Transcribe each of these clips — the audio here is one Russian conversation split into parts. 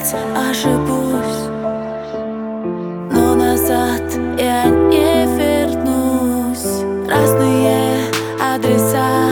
опять ошибусь, но назад я не вернусь. Разные адреса,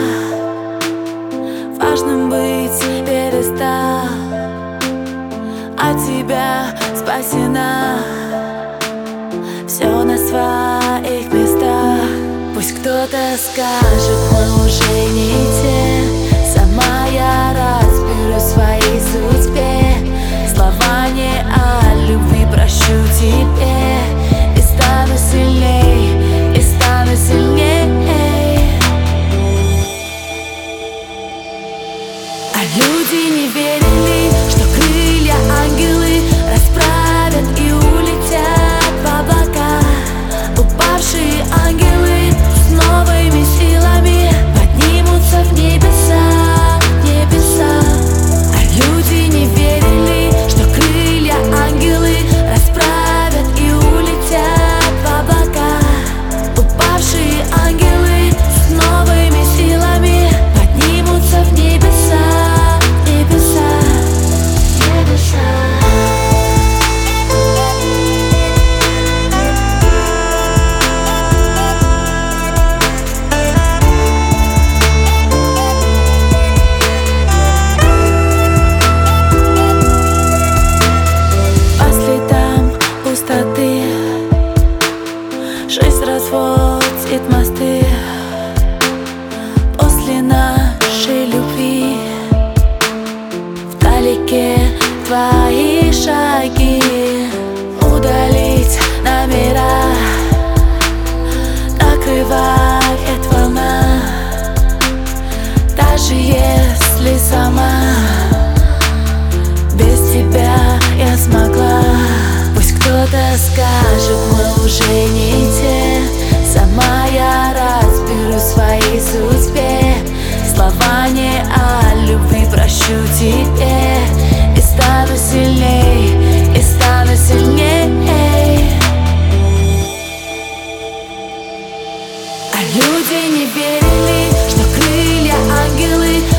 важным быть перестал. От тебя спасена, все на своих местах. Пусть кто-то скажет, мы уже не те. Сама я разберусь в своей судьбе. Слова не о любви прощу тебе. И стану сильней, и стану сильней. А люди не верили, что крылья ангелы расправят и улетят в облака. Упавшие ангелы с новыми силами поднимутся в небеса, небеса. А люди не верили, что крылья ангелы расправят и улетят в облака. Упавшие ангелы с новыми силами поднимутся в небеса, небеса, небеса. Жизнь разводит мосты после нашей любви. Вдалеке твои шаги, удалить номера, накрывает волна. Даже если сама без тебя я смогла. Пусть кто-то скажет, мы уже не те. Сама я разберусь в своей судьбе. Слова не о любви прощу тебе. И стану сильней, и стану сильней. А люди не верили, что крылья ангелы